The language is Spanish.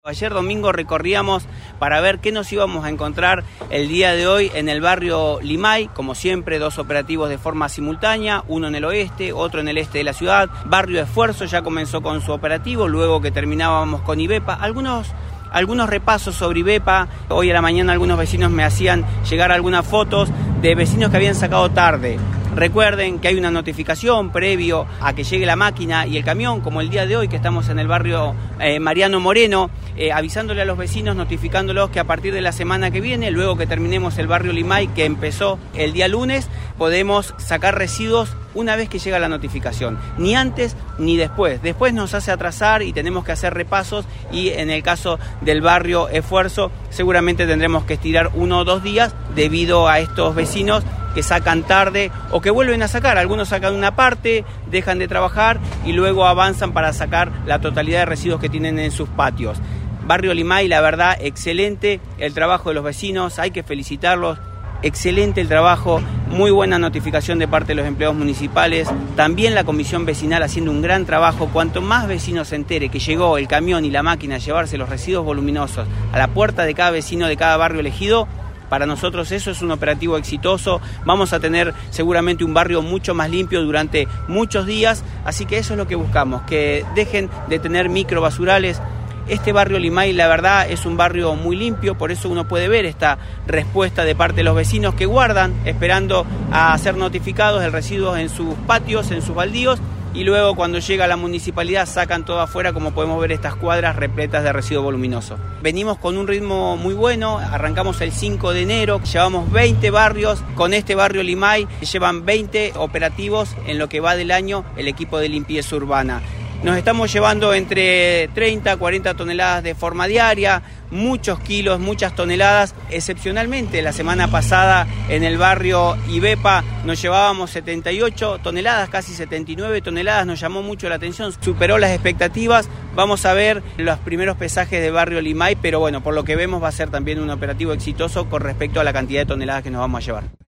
Ayer domingo recorríamos para ver qué nos íbamos a encontrar el día de hoy en el barrio Limay. Como siempre, dos operativos de forma simultánea, uno en el oeste, otro en el este de la ciudad. Barrio Esfuerzo ya comenzó con su operativo, luego que terminábamos con IVEPA. Algunos repasos sobre IVEPA. Hoy a la mañana algunos vecinos me hacían llegar algunas fotos de vecinos que habían sacado tarde. Recuerden que hay una notificación previo a que llegue la máquina y el camión, como el día de hoy que estamos en el barrio Mariano Moreno, avisándole a los vecinos, notificándolos que a partir de la semana que viene, luego que terminemos el barrio Limay, que empezó el día lunes, podemos sacar residuos una vez que llega la notificación, ni antes ni después. Después nos hace atrasar y tenemos que hacer repasos, y en el caso del barrio Esfuerzo seguramente tendremos que estirar 1 o 2 días debido a estos vecinos que sacan tarde o que vuelven a sacar. Algunos sacan una parte, dejan de trabajar y luego avanzan para sacar la totalidad de residuos que tienen en sus patios. Barrio Limay, la verdad, excelente el trabajo de los vecinos, hay que felicitarlos. Excelente el trabajo, muy buena notificación de parte de los empleados municipales, también la comisión vecinal haciendo un gran trabajo. Cuanto más vecinos se entere que llegó el camión y la máquina a llevarse los residuos voluminosos a la puerta de cada vecino de cada barrio elegido, para nosotros eso es un operativo exitoso. Vamos a tener seguramente un barrio mucho más limpio durante muchos días, así que eso es lo que buscamos, que dejen de tener microbasurales. Este barrio Limay, la verdad, es un barrio muy limpio, por eso uno puede ver esta respuesta de parte de los vecinos que guardan, esperando a ser notificados el residuo en sus patios, en sus baldíos, y luego cuando llega la municipalidad sacan todo afuera, como podemos ver estas cuadras repletas de residuo voluminoso. Venimos con un ritmo muy bueno, arrancamos el 5 de enero, llevamos 20 barrios, con este barrio Limay llevan 20 operativos en lo que va del año el equipo de limpieza urbana. Nos estamos llevando entre 30 a 40 toneladas de forma diaria, muchos kilos, muchas toneladas. Excepcionalmente, la semana pasada en el barrio IVEPA nos llevábamos 78 toneladas, casi 79 toneladas, nos llamó mucho la atención, superó las expectativas. Vamos a ver los primeros pesajes del barrio Limay, pero bueno, por lo que vemos va a ser también un operativo exitoso con respecto a la cantidad de toneladas que nos vamos a llevar.